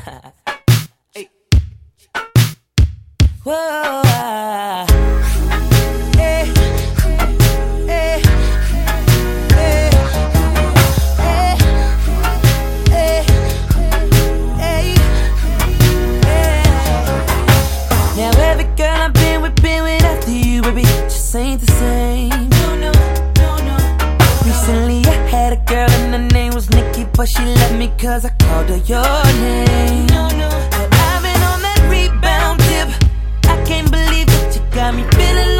Hey. Whoa. Hey. Hey. Hey. Hey. Hey. Hey. Hey. Now every girl I've been with after you, baby, just ain't the same. No. Recently I had a girl and her name was Nikki, but she left me cause I called her your name. But I've been on that rebound tip. I can't believe that you got me feeling